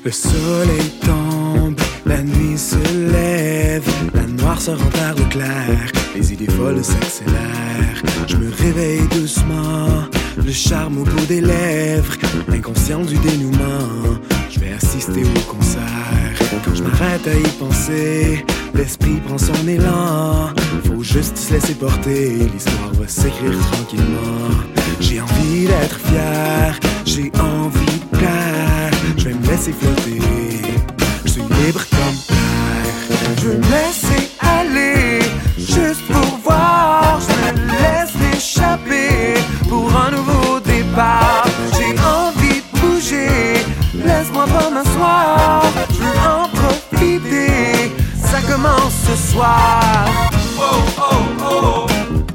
Le soleil tombe, la nuit se lève, la noirceur enterre le clair, les idées folles s'accélèrent. Je me réveille doucement, le charme au bout des lèvres, inconscient du dénouement. Je vais assister au concert. Quand je m'arrête à y penser, l'esprit prend son élan. Faut juste se laisser porter, l'histoire va s'écrire tranquillement. J'ai envie d'être fier, j'ai envie de plaire. Je vais me laisser flotter, je suis libre comme l'air. Je veux me laisser aller, juste pour voir. Je me laisse m'échapper pour un nouveau départ. J'ai envie de bouger, laisse-moi pas m'asseoir. Je veux en profiter, ça commence ce soir. Oh oh oh.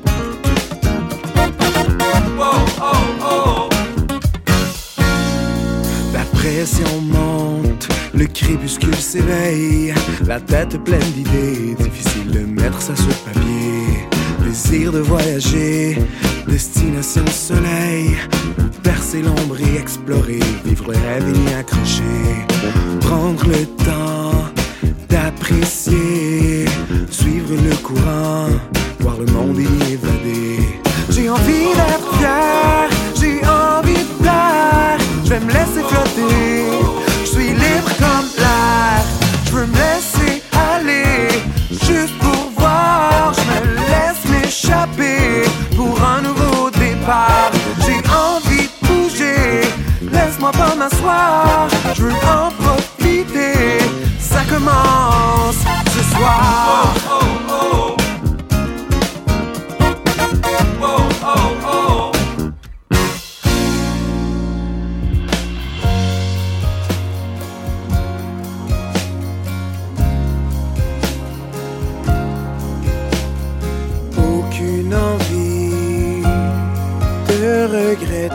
Oh oh oh. La pression monte, le crépuscule s'éveille, la tête pleine d'idées, difficile de mettre ça sur papier. Plaisir de voyager, destination soleil, percer l'ombre et explorer, vivre le rêve et y accrocher. Prendre le temps d'apprécier, suivre le courant, voir le monde et y évader. J'ai envie d'être fier, j'ai envie de plaire. Je vais me laisser flotter, je suis libre comme l'air. Je veux me laisser aller, juste pour voir. Je me laisse m'échapper pour un nouveau départ. J'ai envie de bouger, laisse-moi pas m'asseoir. Je veux en profiter, ça commence ce soir. Oh, oh, oh. Oh, oh, oh. Aucune envie de regretter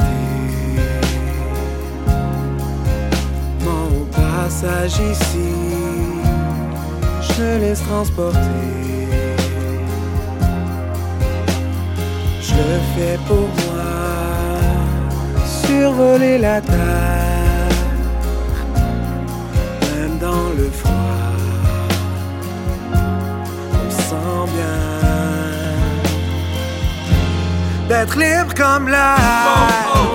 mon passage ici. Je me laisse transporter. Je le fais pour moi, survoler la terre, même dans le froid. On sent bien d'être libre comme l'air. Oh, oh.